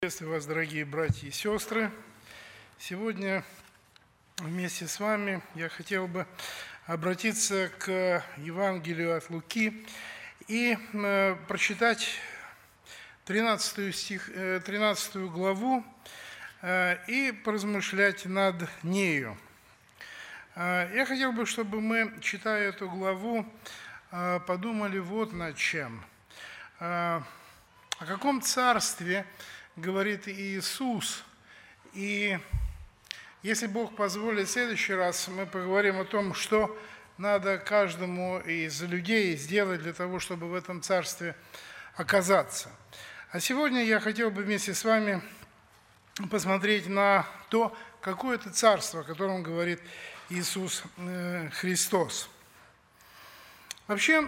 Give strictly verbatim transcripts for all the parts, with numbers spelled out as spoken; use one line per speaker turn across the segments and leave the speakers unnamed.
Приветствую вас, дорогие братья и сестры. Сегодня вместе с вами я хотел бы обратиться к Евангелию от Луки и э, прочитать тринадцатую, стих, э, тринадцатую главу э, и поразмышлять над нею. Э, я хотел бы, чтобы мы, читая эту главу, э, подумали вот над чем. Э, о каком царстве говорит Иисус. И если Бог позволит, в следующий раз мы поговорим о том, что надо каждому из людей сделать для того, чтобы в этом царстве оказаться. А сегодня я хотел бы вместе с вами посмотреть на то, какое это царство, о котором говорит Иисус Христос. Вообще,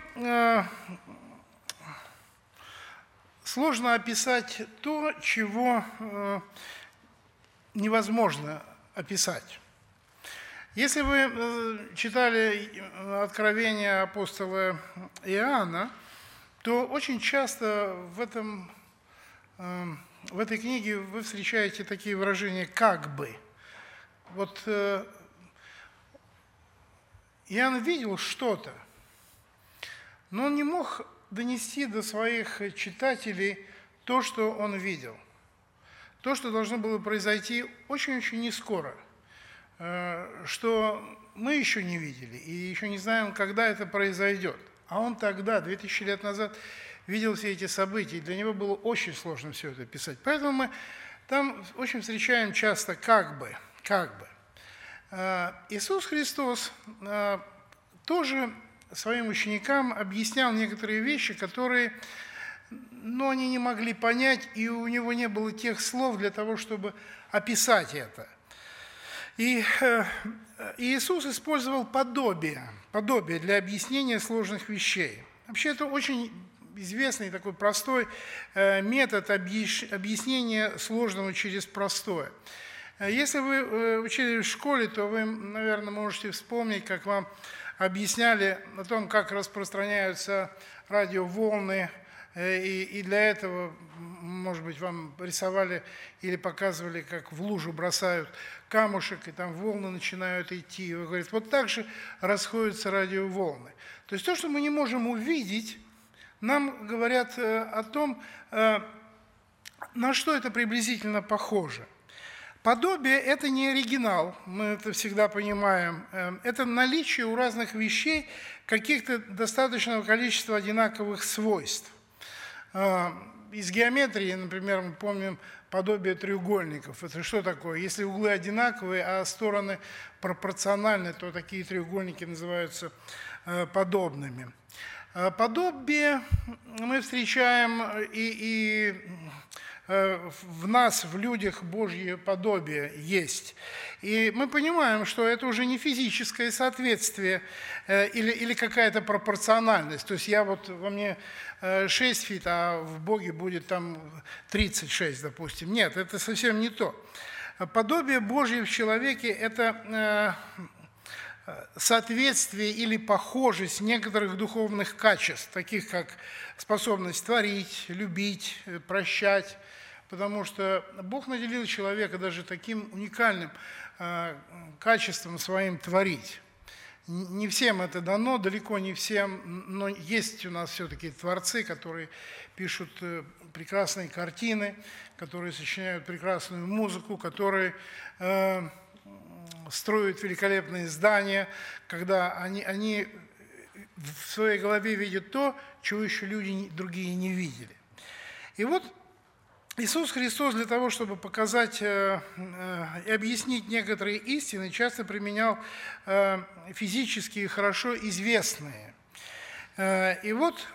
сложно описать то, чего э, невозможно описать. Если вы э, читали Откровение апостола Иоанна, то очень часто в, этом, э, в этой книге вы встречаете такие выражения «как бы». Вот э, Иоанн видел что-то, но он не мог донести до своих читателей то, что он видел. То, что должно было произойти очень-очень нескоро, что мы еще не видели и еще не знаем, когда это произойдет. А он тогда, две тысячи лет назад, видел все эти события, и для него было очень сложно все это писать. Поэтому мы там очень встречаем часто «как бы», «как бы». Иисус Христос тоже своим ученикам объяснял некоторые вещи, которые, ну, они не могли понять, и у него не было тех слов для того, чтобы описать это. И э, Иисус использовал подобие, подобие для объяснения сложных вещей. Вообще это очень известный такой простой э, метод объяснения сложного через простое. Если вы учились в школе, то вы, наверное, можете вспомнить, как вам объясняли о том, как распространяются радиоволны, и, и для этого, может быть, вам рисовали или показывали, как в лужу бросают камушек, и там волны начинают идти. И вы говорите, вот так же расходятся радиоволны. То есть то, что мы не можем увидеть, нам говорят о том, на что это приблизительно похоже. Подобие – это не оригинал, мы это всегда понимаем. Это наличие у разных вещей каких-то достаточного количества одинаковых свойств. Из геометрии, например, мы помним подобие треугольников. Это что такое? Если углы одинаковые, а стороны пропорциональны, то такие треугольники называются подобными. Подобие мы встречаем и... и в нас, в людях, Божье подобие есть. И мы понимаем, что это уже не физическое соответствие или, или какая-то пропорциональность. То есть я вот, во мне шесть фит, а в Боге будет там тридцать шесть, допустим. Нет, это совсем не то. Подобие Божье в человеке – это соответствие или похожесть некоторых духовных качеств, таких как способность творить, любить, прощать, потому что Бог наделил человека даже таким уникальным э, качеством своим творить. Не всем это дано, далеко не всем, но есть у нас все-таки творцы, которые пишут прекрасные картины, которые сочиняют прекрасную музыку, которые э, строят великолепные здания, когда они, они в своей голове видят то, чего еще люди другие не видели. И вот Иисус Христос для того, чтобы показать и объяснить некоторые истины, часто применял физические, хорошо известные. И вот,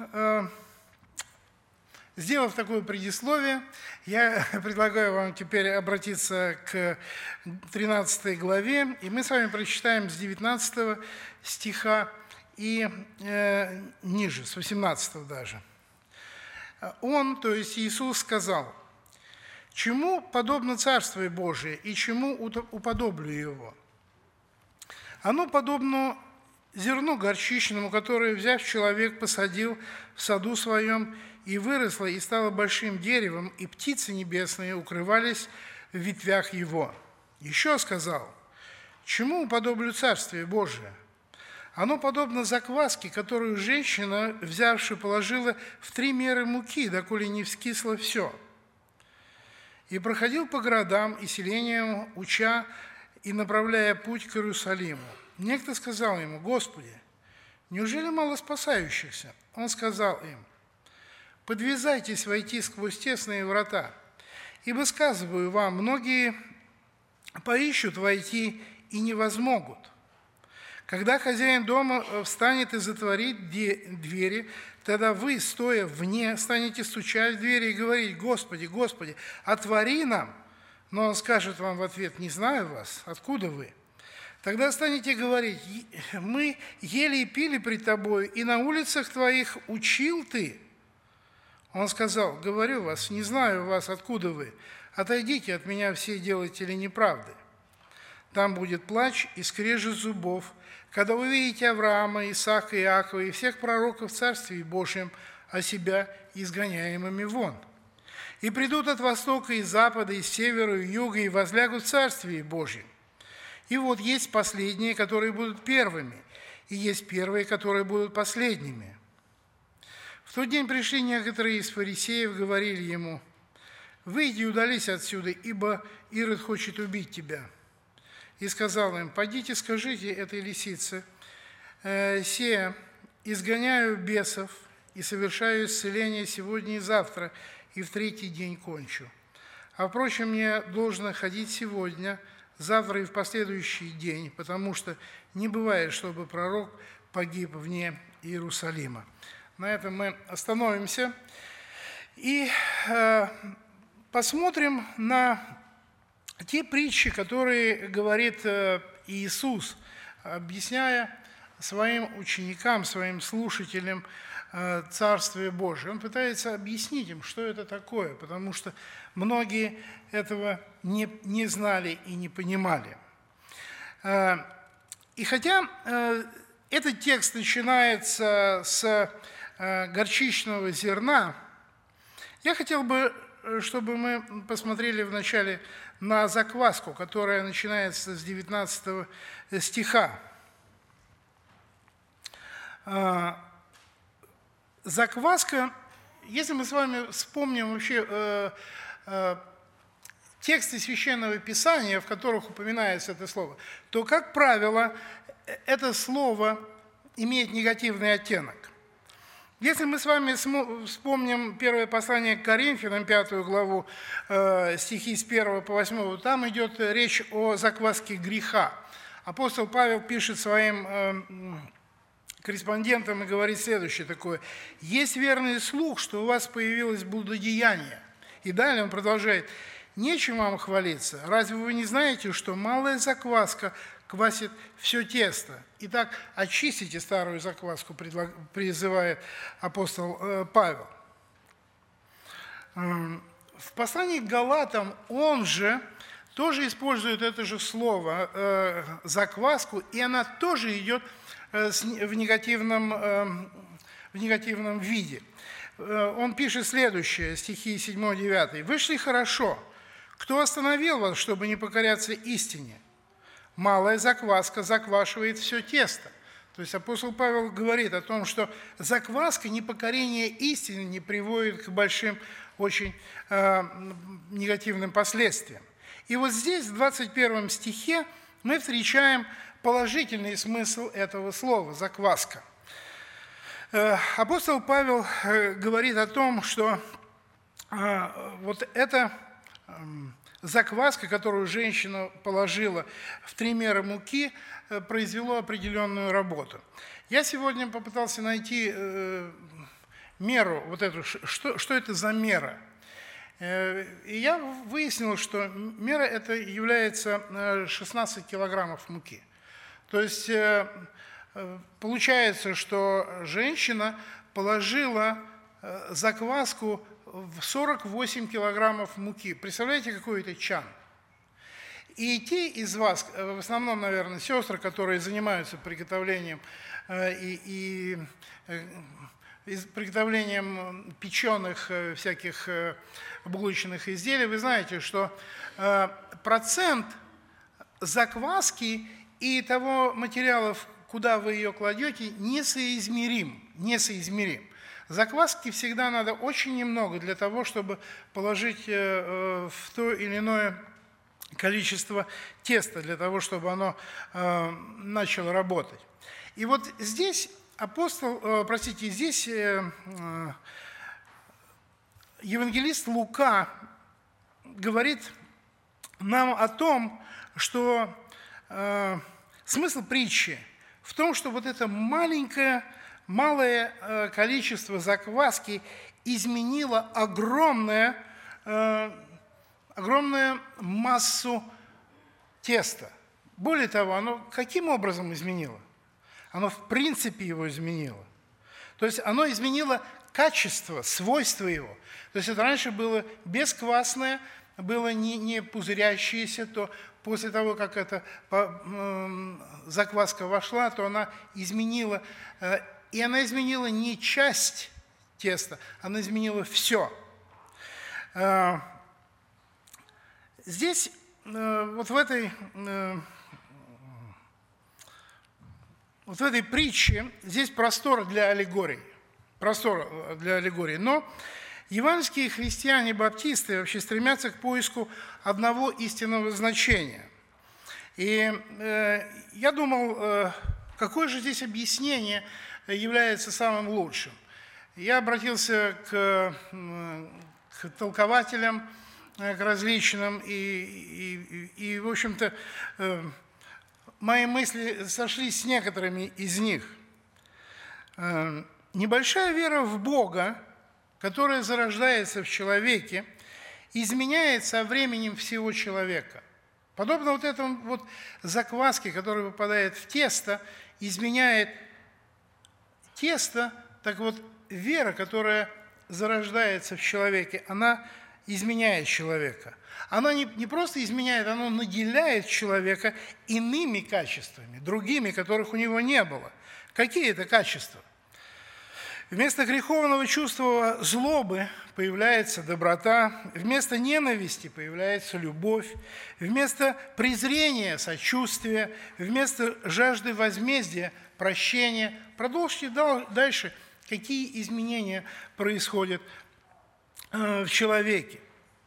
сделав такое предисловие, я предлагаю вам теперь обратиться к тринадцатой главе, и мы с вами прочитаем с девятнадцатого стиха и э, ниже, с восемнадцатого даже. Он, то есть Иисус, сказал: «Чему подобно Царствие Божие, и чему уподоблю его? Оно подобно зерну горчичному, которое, взяв человек, посадил в саду своем, и выросло, и стало большим деревом, и птицы небесные укрывались в ветвях его. Еще сказал: чему уподоблю Царствие Божие? Оно подобно закваске, которую женщина, взявши, положила в три меры муки, доколе не вскисло все. И проходил по городам и селениям, уча и направляя путь к Иерусалиму. Некто сказал ему: Господи, неужели мало спасающихся? Он сказал им: подвязайтесь войти сквозь тесные врата, ибо, сказываю вам, многие поищут войти и не возмогут. Когда хозяин дома встанет и затворит двери, тогда вы, стоя вне, станете стучать в двери и говорить: Господи, Господи, отвори нам. Но он скажет вам в ответ: не знаю вас, откуда вы? Тогда станете говорить: мы ели и пили пред тобою, и на улицах твоих учил ты. Он сказал: говорю вас, не знаю вас, откуда вы. Отойдите от меня, все делатели неправды. Там будет плач и скрежет зубов, когда увидите Авраама, Исаака, Иакова и всех пророков в Царстве Божьем, а себя изгоняемыми вон. И придут от востока и запада, и севера, и юга, и возлягут в Царстве Божьем. И вот есть последние, которые будут первыми, и есть первые, которые будут последними. В тот день пришли некоторые из фарисеев, говорили ему: выйди и удались отсюда, ибо Ирод хочет убить тебя. И сказал им: пойдите, скажите этой лисице: сея, изгоняю бесов и совершаю исцеление сегодня и завтра, и в третий день кончу. А впрочем, мне должно ходить сегодня, завтра и в последующий день, потому что не бывает, чтобы пророк погиб вне Иерусалима. На этом мы остановимся и э, посмотрим на те притчи, которые говорит э, Иисус, объясняя своим ученикам, своим слушателям э, Царствие Божие. Он пытается объяснить им, что это такое, потому что многие этого не, не знали и не понимали. Э, и хотя э, этот текст начинается с горчичного зерна, я хотел бы, чтобы мы посмотрели вначале на закваску, которая начинается с девятнадцатого стиха. Закваска, если мы с вами вспомним вообще тексты Священного Писания, в которых упоминается это слово, то, как правило, это слово имеет негативный оттенок. Если мы с вами вспомним первое послание к Коринфянам, пятую главу, стихи с первого по восьмой, там идет речь о закваске греха. Апостол Павел пишет своим корреспондентам и говорит следующее такое: «Есть верный слух, что у вас появилось блудодеяние». И далее он продолжает: «Нечем вам хвалиться. Разве вы не знаете, что малая закваска квасит все тесто? Итак, очистите старую закваску», призывает апостол Павел. В послании к Галатам он же тоже использует это же слово «закваску», и она тоже идет в негативном, в негативном виде. Он пишет следующее, стихи семь-девять. «Вышли хорошо. Кто остановил вас, чтобы не покоряться истине? Малая закваска заквашивает все тесто». То есть апостол Павел говорит о том, что закваска, непокорение истине не приводит к большим, очень э, негативным последствиям. И вот здесь, в двадцать первом стихе, мы встречаем положительный смысл этого слова «закваска». Э, апостол Павел э, говорит о том, что э, вот это... Э, закваска, которую женщина положила в три меры муки, произвело определенную работу. Я сегодня попытался найти меру, вот эту, что, что это за мера. И я выяснил, что мера эта является шестнадцать килограммов муки. То есть получается, что женщина положила закваску в сорок восемь килограммов муки. Представляете, какой это чан? И те из вас, в основном, наверное, сестры, которые занимаются приготовлением и, и, и приготовлением печеных всяких булочных изделий, вы знаете, что процент закваски и того материала, куда вы ее кладете, несоизмерим. несоизмерим. Закваски всегда надо очень немного для того, чтобы положить в то или иное количество теста, для того, чтобы оно э, начало работать. И вот здесь апостол, э, простите, здесь э, э, евангелист Лука говорит нам о том, что э, смысл притчи в том, что вот это маленькое, малое э, количество закваски изменило огромное э, огромную массу теста. Более того, оно каким образом изменило? Оно в принципе его изменило. То есть оно изменило качество, свойства его. То есть это раньше было бесквасное, было не, не пузырящееся, то после того, как эта закваска вошла, то она изменила, и она изменила не часть теста, она изменила все. Здесь, вот в этой, вот в этой притче, здесь простор для аллегорий, простор для аллегорий, но евангельские христиане-баптисты вообще стремятся к поиску одного истинного значения. И я думал, какое же здесь объяснение является самым лучшим. Я обратился к, к толкователям, к различным, и, и, и в общем-то, э, мои мысли сошлись с некоторыми из них. Э, небольшая вера в Бога, которая зарождается в человеке, изменяет со временем всего человека. Подобно вот этому вот закваске, которая выпадает в тесто, изменяет тесто, так вот вера, которая зарождается в человеке, она изменяет человека. Она не, не просто изменяет, она наделяет человека иными качествами, другими, которых у него не было. Какие это качества? Вместо греховного чувства злобы появляется доброта, вместо ненависти появляется любовь, вместо презрения – сочувствие, вместо жажды возмездия – прощение. Продолжите дальше, какие изменения происходят в человеке.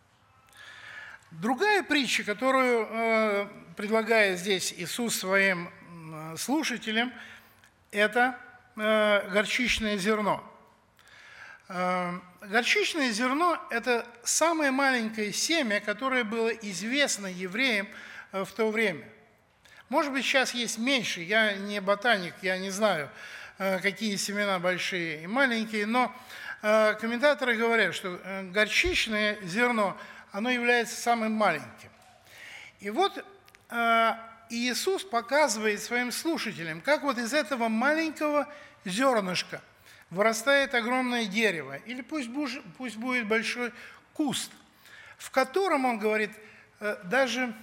Другая притча, которую э, предлагает здесь Иисус своим э, слушателям, это э, горчичное зерно. Э, горчичное зерно – это самое маленькое семя, которое было известно евреям э, в то время. Может быть, сейчас есть меньше, я не ботаник, я не знаю, э, какие семена большие и маленькие, но комментаторы говорят, что горчичное зерно, оно является самым маленьким. И вот Иисус показывает своим слушателям, как вот из этого маленького зернышка вырастает огромное дерево, или пусть будет большой куст, в котором, он говорит, даже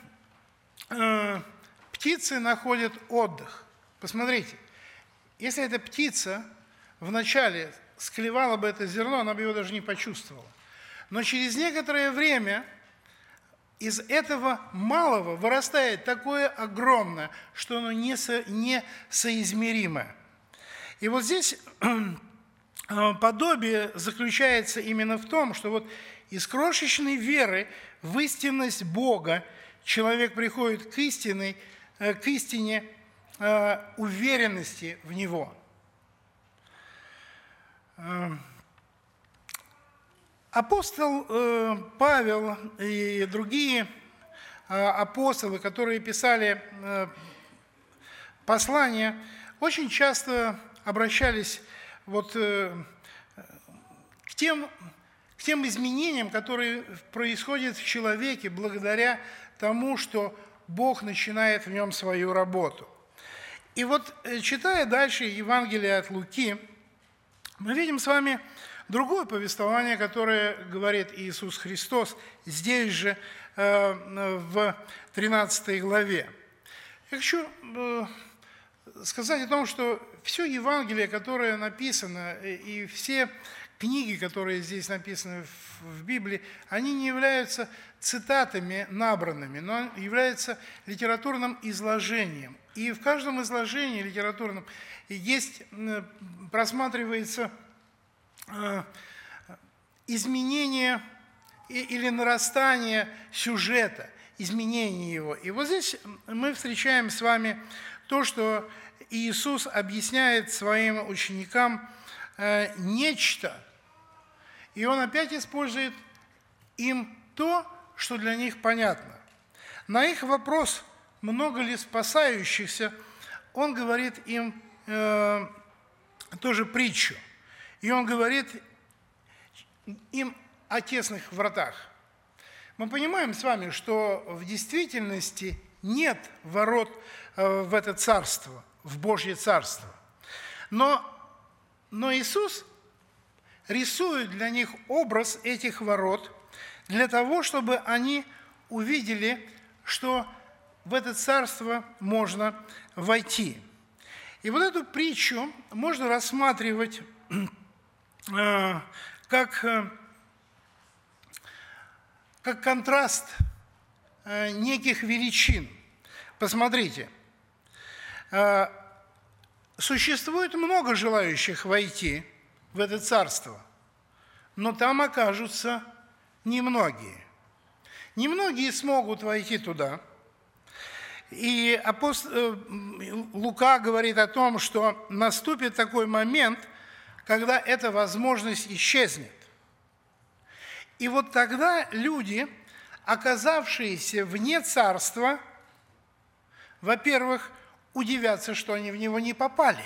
птицы находят отдых. Посмотрите, если эта птица вначале склевала бы это зерно, она бы его даже не почувствовала. Но через некоторое время из этого малого вырастает такое огромное, что оно несоизмеримое. И вот здесь подобие заключается именно в том, что вот из крошечной веры в истинность Бога человек приходит к истине, к истине уверенности в Него. Апостол Павел и другие апостолы, которые писали послания, очень часто обращались вот к тем, к тем изменениям, которые происходят в человеке благодаря тому, что Бог начинает в нем свою работу. И вот, читая дальше Евангелие от Луки, мы видим с вами другое повествование, которое говорит Иисус Христос здесь же, в тринадцатой главе. Я хочу сказать о том, что все Евангелие, которое написано, и все книги, которые здесь написаны в Библии, они не являются цитатами набранными, но являются литературным изложением. И в каждом изложении литературном есть, просматривается изменение или нарастание сюжета, изменение его. И вот здесь мы встречаем с вами то, что Иисус объясняет своим ученикам нечто, и Он опять использует им то, что для них понятно. На их вопрос, много ли спасающихся, Он говорит им э, тоже притчу. И Он говорит им о тесных вратах. Мы понимаем с вами, что в действительности нет ворот э, в это царство, в Божье царство. Но, но Иисус рисует для них образ этих ворот для того, чтобы они увидели, что в это царство можно войти. И вот эту притчу можно рассматривать э, как, э, как контраст э, неких величин. Посмотрите, э, существует много желающих войти в это царство, но там окажутся немногие. Немногие смогут войти туда. И апостол Лука говорит о том, что наступит такой момент, когда эта возможность исчезнет. И вот тогда люди, оказавшиеся вне царства, во-первых, удивятся, что они в него не попали.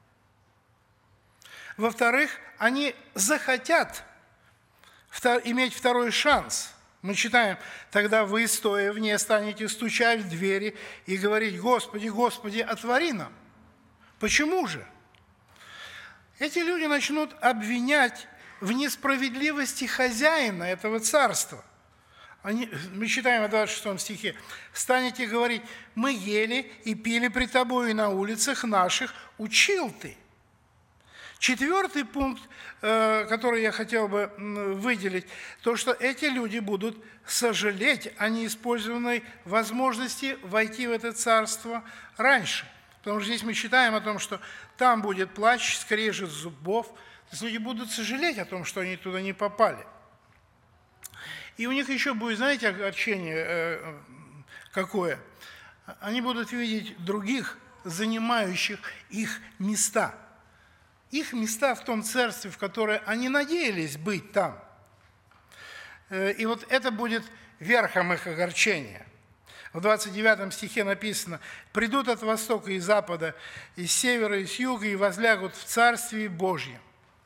Во-вторых, они захотят иметь второй шанс. Мы читаем, тогда вы, стоя вне, станете стучать в двери и говорить: «Господи, Господи, отвори нам». Почему же? Эти люди начнут обвинять в несправедливости хозяина этого царства. Они, мы читаем в двадцать шестом стихе: «Станете говорить: мы ели и пили при тобой, и на улицах наших учил ты». Четвертый пункт, который я хотел бы выделить, то, что эти люди будут сожалеть о неиспользованной возможности войти в это царство раньше. Потому что здесь мы читаем о том, что там будет плач, скрежет зубов. То есть люди будут сожалеть о том, что они туда не попали. И у них еще будет, знаете, огорчение какое? Они будут видеть других, занимающих их места. Их места в том царстве, в которое они надеялись быть там. И вот это будет верхом их огорчения. В двадцать девятом стихе написано: «Придут от востока и запада, из севера и с юга, и возлягут в Царстве Божьем».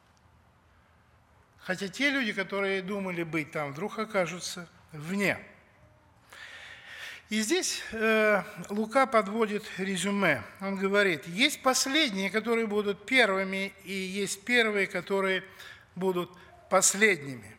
Хотя те люди, которые думали быть там, вдруг окажутся вне. И здесь э, Лука подводит резюме. Он говорит: есть последние, которые будут первыми, и есть первые, которые будут последними.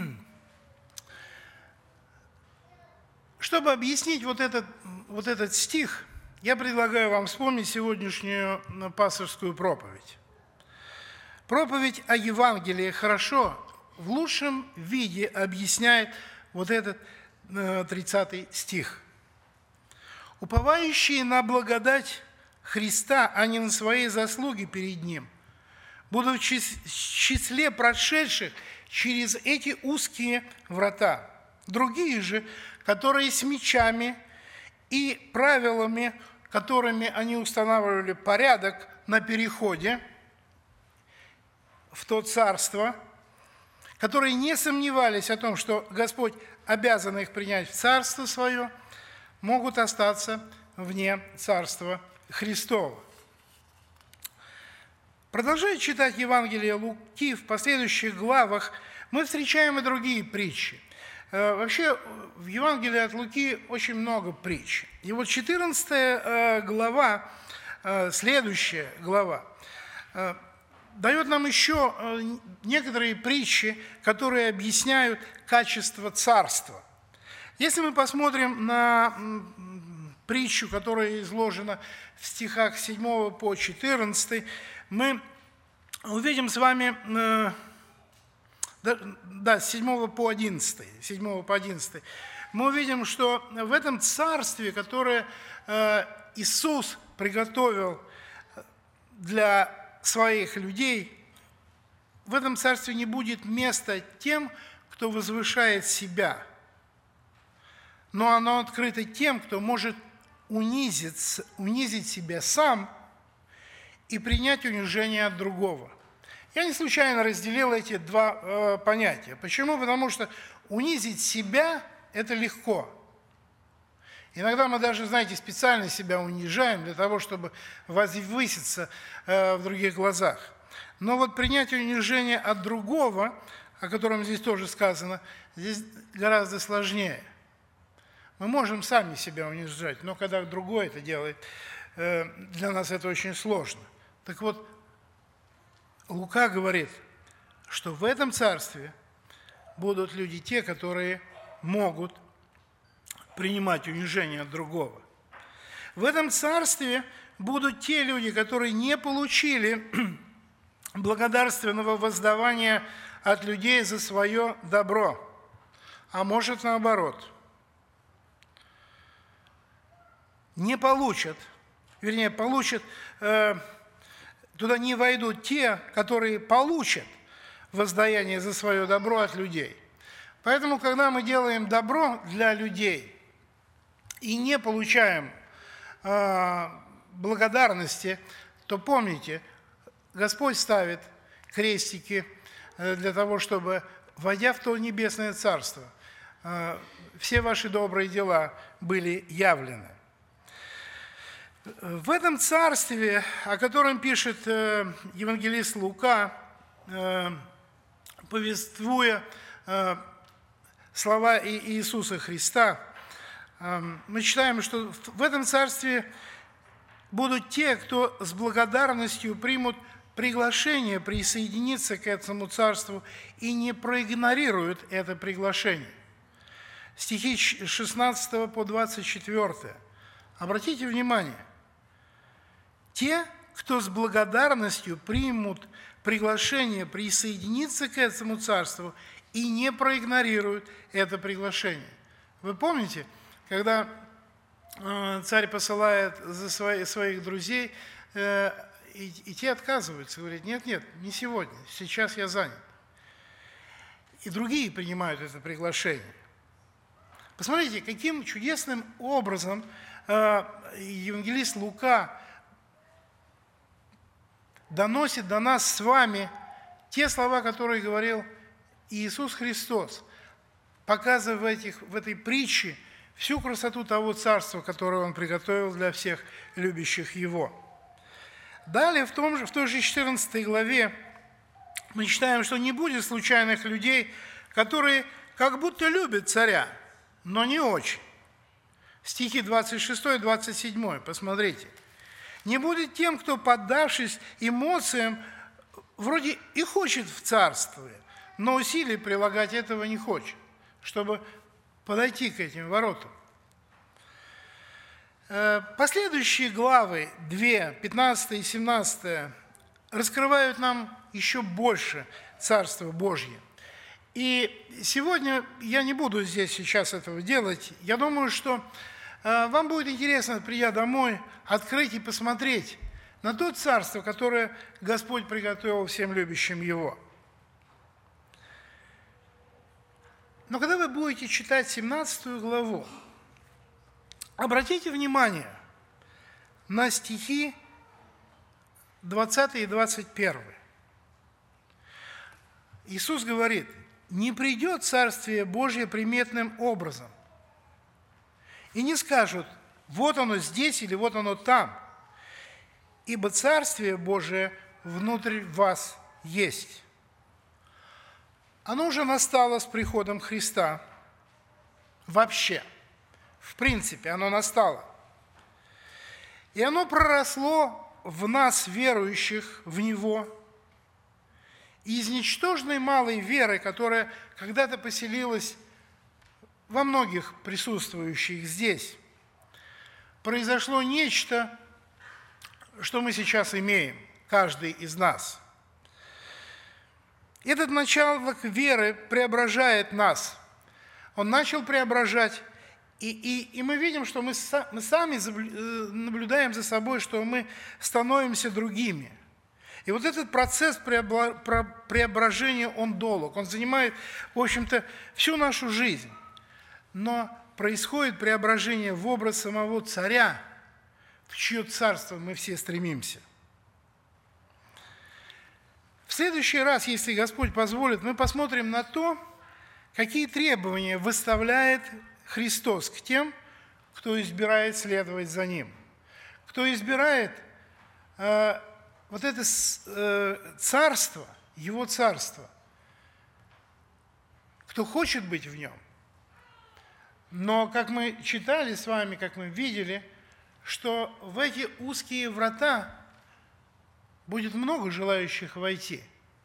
Чтобы объяснить вот этот, вот этот стих, я предлагаю вам вспомнить сегодняшнюю пасторскую проповедь. Проповедь о Евангелии хорошо, в лучшем виде объясняет вот этот тридцатый стих. «Уповающие на благодать Христа, а не на свои заслуги перед Ним, будут в числе прошедших через эти узкие врата. Другие же, которые с мечами и правилами, которыми они устанавливали порядок на переходе в то царство, которые не сомневались о том, что Господь обязан их принять в царство свое, могут остаться вне царства Христова». Продолжая читать Евангелие Луки, в последующих главах мы встречаем и другие притчи. Вообще, в Евангелии от Луки очень много притч. И вот четырнадцатая глава, следующая глава, дает нам еще некоторые притчи, которые объясняют качество царства. Если мы посмотрим на притчу, которая изложена в стихах с седьмого по четырнадцатый, мы увидим с вами, да, с седьмого по одиннадцатый, седьмого по одиннадцатый, мы увидим, что в этом царстве, которое Иисус приготовил для своих людей, в этом царстве не будет места тем, кто возвышает себя, но оно открыто тем, кто может унизить, унизить себя сам и принять унижение от другого. Я не случайно разделил эти два э, понятия. Почему? Потому что унизить себя – это легко. Иногда мы даже, знаете, специально себя унижаем для того, чтобы возвыситься э, в других глазах. Но вот принять унижение от другого, о котором здесь тоже сказано, здесь гораздо сложнее. Мы можем сами себя унижать, но когда другой это делает, э, для нас это очень сложно. Так вот, Лука говорит, что в этом царстве будут люди те, которые могут принимать унижение от другого. В этом царстве будут те люди, которые не получили благодарственного воздавания от людей за свое добро, а может наоборот. Не получат, вернее, получат, э, туда не войдут те, которые получат воздаяние за свое добро от людей. Поэтому, когда мы делаем добро для людей и не получаем э, благодарности, то помните, Господь ставит крестики для того, чтобы, войдя в то небесное царство, э, все ваши добрые дела были явлены. В этом царстве, о котором пишет э, евангелист Лука, э, повествуя э, слова Иисуса Христа, э, мы читаем, что в этом царстве будут те, кто с благодарностью примут приглашение присоединиться к этому царству и не проигнорируют это приглашение. Стихи с шестнадцатого по двадцать четвёртый. Обратите внимание. Те, кто с благодарностью примут приглашение присоединиться к этому царству и не проигнорируют это приглашение. Вы помните, когда царь посылает за своих друзей, и, и те отказываются, говорят, нет, нет, не сегодня, сейчас я занят. И другие принимают это приглашение. Посмотрите, каким чудесным образом евангелист Лука доносит до нас с вами те слова, которые говорил Иисус Христос, показывая в, этих, в этой притче всю красоту того царства, которое Он приготовил для всех любящих Его. Далее, в, том же, в той же четырнадцатой главе, мы читаем, что не будет случайных людей, которые как будто любят царя, но не очень. Стихи двадцать шесть и двадцать семь, посмотрите. Не будет тем, кто, поддавшись эмоциям, вроде и хочет в царстве, но усилий прилагать этого не хочет, чтобы подойти к этим воротам. Последующие главы, две, пятнадцатая и семнадцатая, раскрывают нам еще больше Царства Божье. И сегодня я не буду здесь сейчас этого делать. Я думаю, что вам будет интересно, придя домой, открыть и посмотреть на то царство, которое Господь приготовил всем любящим Его. Но когда вы будете читать семнадцатую главу, обратите внимание на стихи двадцатый и двадцать первый. Иисус говорит, «Не придет Царствие Божье приметным образом, и не скажут, вот оно здесь или вот оно там, ибо Царствие Божие внутрь вас есть». Оно уже настало с приходом Христа. Вообще, в принципе, оно настало. И оно проросло в нас, верующих в Него. И из ничтожной малой веры, которая когда-то поселилась во многих присутствующих здесь произошло нечто, что мы сейчас имеем, каждый из нас. Этот начало веры преображает нас. Он начал преображать, и, и, и мы видим, что мы, са, мы сами наблюдаем за собой, что мы становимся другими. И вот этот процесс преображения, он долг, он занимает, в общем-то, всю нашу жизнь. Но происходит преображение в образ самого царя, в чье царство мы все стремимся. В следующий раз, если Господь позволит, мы посмотрим на то, какие требования выставляет Христос к тем, кто избирает следовать за Ним, кто избирает э, вот это э, царство, Его царство, кто хочет быть в Нем. Но, как мы читали с вами, как мы видели, что в эти узкие врата будет много желающих войти.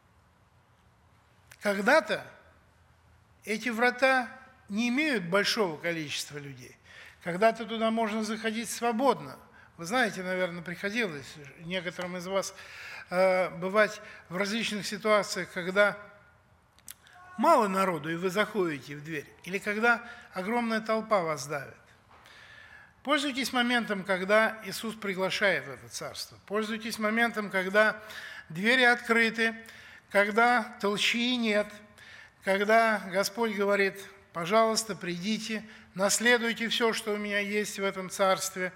Когда-то эти врата не имеют большого количества людей. Когда-то туда можно заходить свободно. Вы знаете, наверное, приходилось некоторым из вас э, бывать в различных ситуациях, когда мало народу, и вы заходите в дверь, или когда огромная толпа вас давит. Пользуйтесь моментом, когда Иисус приглашает в это царство. Пользуйтесь моментом, когда двери открыты, когда толчии нет, когда Господь говорит: пожалуйста, придите, наследуйте все, что у меня есть в этом царстве.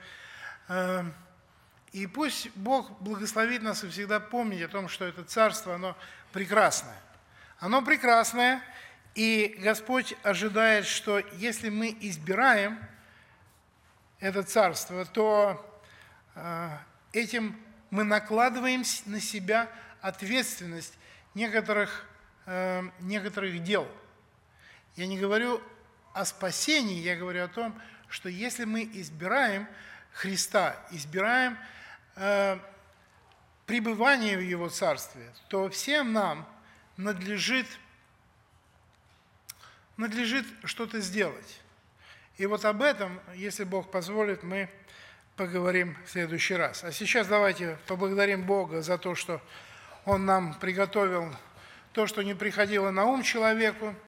И пусть Бог благословит нас и всегда помнить о том, что это царство, оно прекрасное. Оно прекрасное, и Господь ожидает, что если мы избираем это царство, то этим мы накладываем на себя ответственность некоторых, некоторых дел. Я не говорю о спасении, я говорю о том, что если мы избираем Христа, избираем э, пребывание в Его Царстве, то всем нам надлежит, надлежит что-то сделать. И вот об этом, если Бог позволит, мы поговорим в следующий раз. А сейчас давайте поблагодарим Бога за то, что Он нам приготовил то, что не приходило на ум человеку.